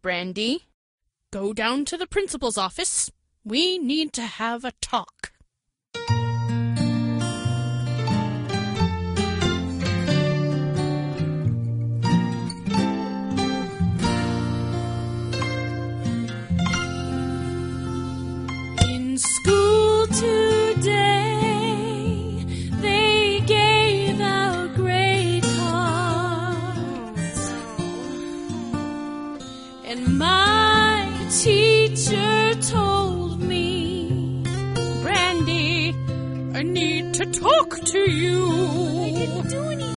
Brandy. Go down to the principal's office. We need to have a talk. In school today, they gave out grade cards, and my teacher told me, Brandy, I need to talk to you.